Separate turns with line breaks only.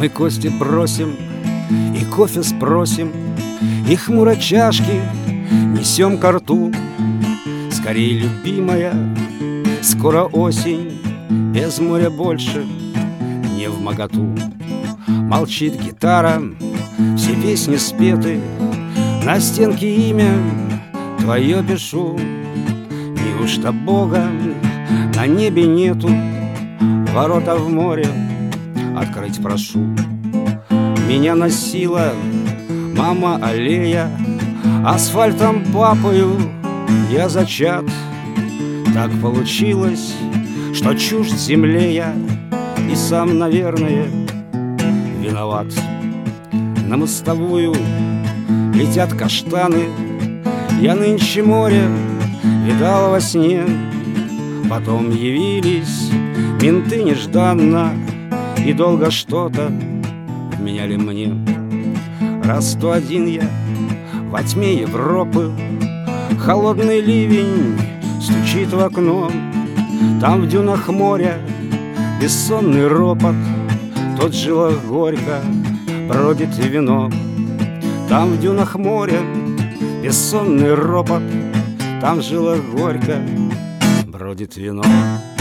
Мы кости бросим и кофе спросим, и хмуро чашки несем ко рту. Скорей, любимая, скоро осень, без моря больше не вмоготу. Молчит гитара, все песни спеты, на стенке имя твое пишу. Неужто Бога на небе нету? Ворота в море открыть прошу. Меня носила мама аллея, асфальтом папою я зачат. Так получилось, что чужд земле я, и сам, наверное, виноват. На мостовую летят каштаны, я нынче море видал во сне. Потом явились менты нежданно, и долго что-то вменяли мне. Раз то один я во тьме Европы, холодный ливень стучит в окно. Там в дюнах моря бессонный ропот, тот в жилах горько бродит вино. Там в дюнах моря бессонный ропот, там в жилах горько бродит вино.